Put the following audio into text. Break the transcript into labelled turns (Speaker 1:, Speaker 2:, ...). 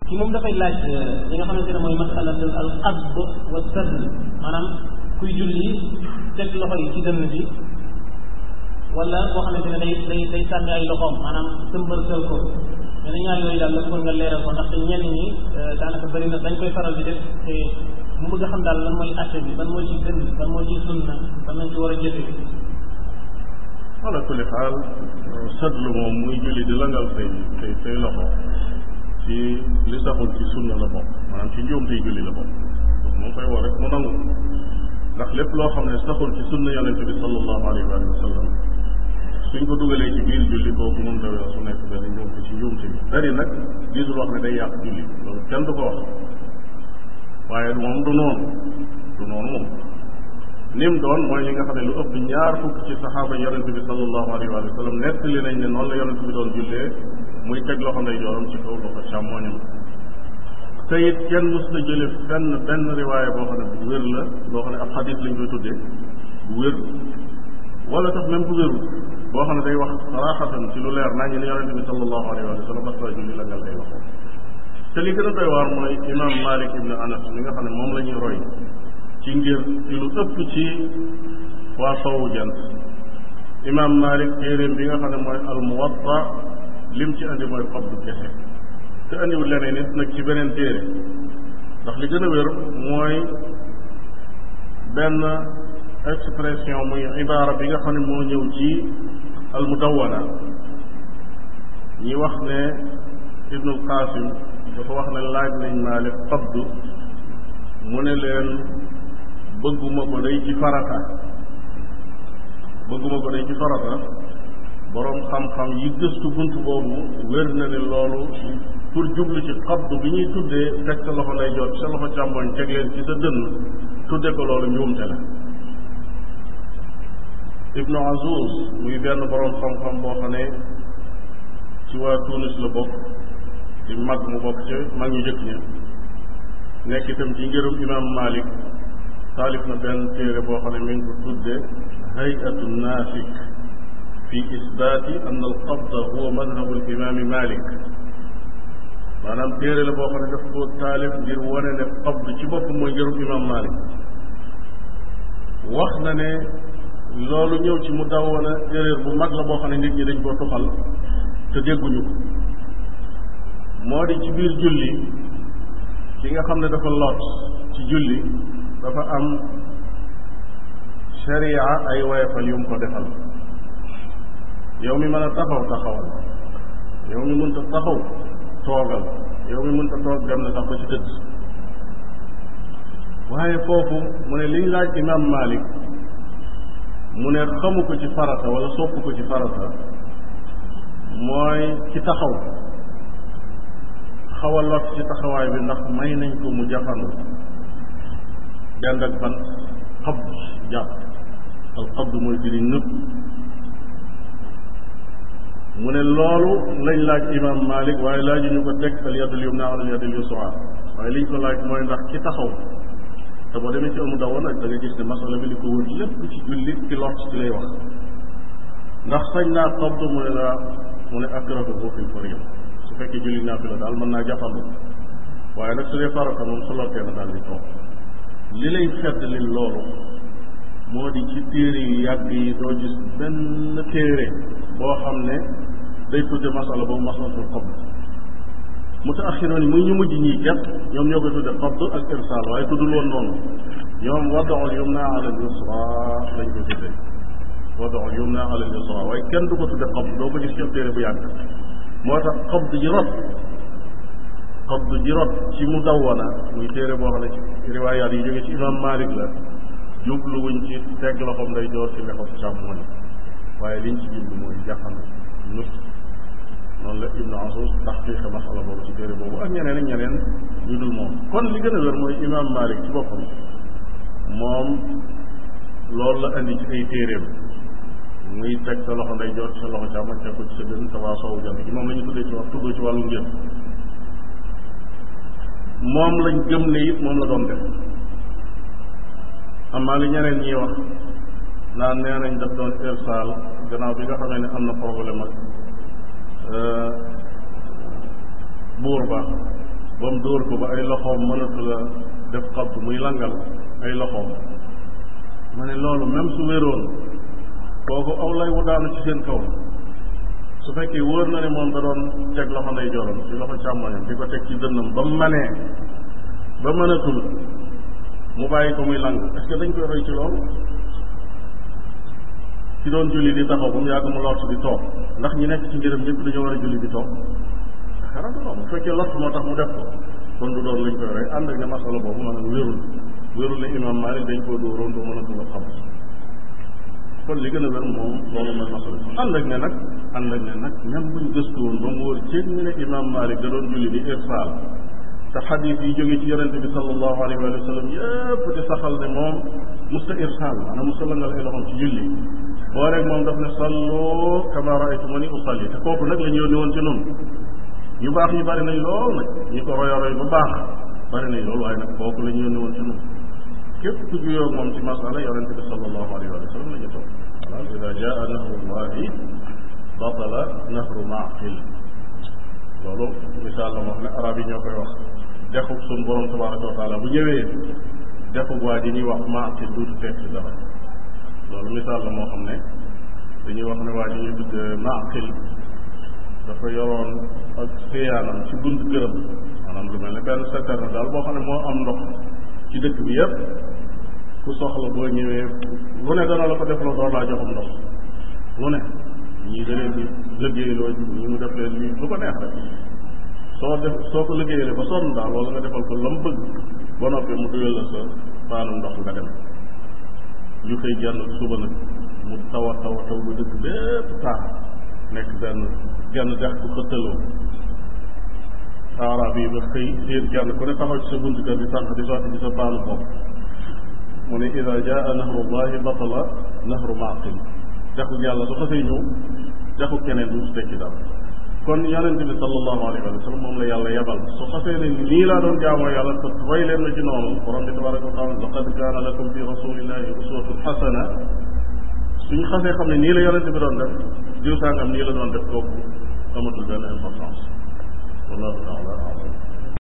Speaker 1: ki moom dafay laaj li nga xamante ne mooy masalatu al qabd wa sadl maanaam kuy julli teg loxo yi ci dënn bi wala koo xamante ne day sànni ay loxoom maanaam sëmbërtal ko mais na ñaar yooyu daal la bëggoon nga leeral ko ndaxte ñenn ñi daanaka bëri na dañ koy faral di def te mu bëgg a xam daal lan mooy atte bi ban moo ci gën ban moo ci sunna ban nañ ci war a jëfe
Speaker 2: ala kulli xaal sadlu moom muy julli di langal say loxo ci li saxul ci sunna la bokk maanaam ci njuumtey julli la bokk moom koy woo rek mu nangu ndax lépp loo xam ne saxul ci sunna yonente bi sallallahu alayhi wa sallam suñ ko dugalee ci biir julli kooku mën ta weesu nekk benn njuumte ci njuumte bi dari nag gisul wax ne day yàq julli loolu kenn du ko wax waaye moom du noonu moom nim doon mooy li nga xam ne lu ëpp ñaar fukk ci saxaaba yonente bi sallallahu alayhi wa sallam nettali nañ ne noonu la yonente bi doon jullee muy teg loxo ndeyjooram ci kaw loxo càmmooñam te it kenn mës na jële benn riwaaya boo xam ne bu wér la boo xam ne ab xadis lañ koy tuddee bu wér wala sax même bu wérul boo xam ne day wax saraxatan ci lu leer naa ngi ne yonente bi sallallahu alayhi wa sallam mas naa julli langal ay loxo te li gën a doy waar mooy imam Malik ibn Anas mi nga xam ne moom la ñuy roy ci ngir ci lu ëpp ci waa soowu jant imam Malik téeréem bi nga xam ne mooy al Muwatta lim ci andi mooy qabdu kese te andiwul leneen nit nag ci beneen téere ndax li gën a wér mooy benn expression muy ibaara bi nga xam ne moo ñëw ci al Mudawwana ñi wax ne Ibnul Qasim dafa wax ne laaj nañ Maalik qabdu mu ne leen bëgguma ko day ci farata boroom xam-xam yi gëstu bunt boobu wér na ne loolu pour jublu ci qabdu bi ñuy tuddee teg sa loxo lay jot sa loxo càmmoñ teg leen ci sa dënn tudde ko loolu njuumte la Ibnu Azuz muy benn boroom xam-xam boo xam ne ci waa Tunis la bokk di mag mu bokk ci mag ñu jëkk ña nekk itam ci ngërum imam Malik taalif na benn téere boo xam ne mi ngi ko tudde hay'atu naasik fi isbaati anna al qabda huwa madhabu al imami Malik maanaam téere la boo xam ne daf ko taalif ngir wane ne qabd ci bopp mooy ngërum imam Malik wax na ne loolu ñëw ci mu dawoona erreur bu mag la boo xam ne nit ñi dañ koo tuxal te dégguñu ko moo di ci biir julli ki nga xam ne dafa lot ci julli dafa am sharia ay woyefal yu mu ko defal yow mi mën a taxawal yow mi mënta taxaw toogal yow mi mënta toog dem na sax ba ci tëdd waaye foofu mu ne liñ laaj imam Malik mu ne xamu ko ci farata wala sopp ko ci farata mooy ci taxaw xaw a lot ci taxawaay bi ndax may nañ ko mu jafandu dend ak ban xabd jàpp al xabd mooy firi nëb mu ne loolu lañ laaj imam Malik waaye laajuñu ko teg al yadul yumna ala al yadul yusra waaye liñ ko laaj mooy ndax ci taxaw te boo demee ci amu dawoon nag da nga gis ne masala bi li ko wër lépp ci julli ci lot ci lay wax ndax sañ naa xabd mu ne akrahu fil fariida su fekkee julli naafila daal mën naa jafandu waaye nag su dee farata moom su lottee na daal di toog li lay feddali loolu moo di ci téere yu yàgg yi doo gis benn téere boo xam ne day tudde masala boobu masalatul qabd mutaaxiroon yi muy ñu mujj ñii ket ñoom ñoo ko tudde qabd ak irsaal waaye tuddul woon noonu ñoom wad'ul yumna ala al-yusra lañ ko tudde wad'ul yumna ala al-yusra waaye kenn du ko tudde qabd doo ko gis ci téere bu yàgg moo tax qabd ji rot ci Mudawwana muy téere boo xam ne ci riwaayaat yi jóge ci imam Malik la jubluwuñ ci teg loxoom day joor ci loxoom càmmoñ waaye liñ ci jublu mooy jaxandu nut noonu la Ibnu Azuz taxqiq masala boobu ci téere boobu ak ñeneen ak ñeneen ñu dul moom kon li gën a wér mooy imam Malik ci boppam moom loolu la andi ci ay téeréem muy teg sa loxo nday joor ci sa loxo càmmoñ teg ko ci sa dënn sa waa soowu jant gi moom la ñu tuddee ci wax tuddoo ci wàllu ngir moom lañ gëm ne it moom la doon def amaa li ñeneen ñiy wax naan nee nañ daf doon irsaal gannaaw bi nga xamee ne am na problème ak buur ba ba mu dóor ko ba ay loxoom mënatu la def xabd muy langal ay loxoom ma ne loolu même su wéroon kooku aw lay wu daanu ci seen kaw su fekkee wóor na ne moom da doon teg loxo nday joram ci loxo càmmoñam di ko teg ci dënnam ba mu manee ba mënatul mu bàyyi ko muy lang est-ce que dañ koy roy ci loolu ci doon julli di taxaw ba mu yàgg mu lott di toog ndax ñi nekk ci ngërëm ñëpp dañoo war a julli di toog xanaa du loolu bu fekkee lott moo tax mu def ko kon du doon lañ koy roy ànd ak ne masala boobu maanaam wérul ne imam Malik dañ koo dóoroon ba mënatul a xam kon li gën a wér moom loolu mooy masala ànd ak ne nag même buñ gëstu woon ba mu wóor ceeg ñu ne imam Malik da doon julli di irsaal te xadiis yi jóge ci yonente bi sallallahu alayhi wa sallam yépp di saxal ne moom musta irsaal maanaam musta langal ay loxoom ci julli boo rek moom daf ne sallu kama raaytumuni usalli te kooku nag la ñu yónni woon ci noonu ñu baax ñu bari nañ lool nag ñi ko roy ba baax bari nañ lool waaye nag kooku la ñu yónni woon ci noonu képp ku juyoo moom ci masala yonente bi sallallahu alayhi wa sallam la ñu toog maanaam ida jaa nahrullahi batala nahru maaqil loolu misaal la wax ne arab yi ñoo koy wax dexub suñ borom tabaraka wa taala bu ñëwee dexub waa ji ñuy wax maaqil duutu fekk ci dara loolu misaal la moo xam ne dañuy wax ne waa ji ñuy tudd maaqil dafa yoroon ak séyaanam ci bunt gërëm maanaam lu mel ne benn citerne daal boo xam ne moo am ndox ci dëkk bi yépp ku soxla boo ñëwee lu ne dana la ko def la door laa joxum ndox lu ne ñii da leen di liggéeyloo ñu mu def leen lii lu ko neex rek soo ko liggéeyalee ba sonn daal wala nga defal ko la mu bëgg ba noppee mu duyal la sa paanum ndox nga dem ñu koy genn suba nag mu taw bu dëkk bépp taa nekk genn dex bu xëttaloo arab yi ba xëy seen kenn ku ne taxaw ci sa buntu kër di tànk di sotti ci sa paanu bopp mu ne ida jaa nahrullahi batala nahru maaqil dexu yàlla su xasee ñëw dexu keneen du tekki dara kon yonente bi sallallahu alayhi wa sallam moom la yàlla yebal su xasee ne nii laa doon jaamoo yàlla te roy leen na ci noonu borom bi tabaraka wa taala laqad kaana lakum fi rasulillahi uswatun xasana suñu xasee xam ne nii la yonente bi doon def diw sàngam nii la doon def kooku amatul benn importance wallahu taala alam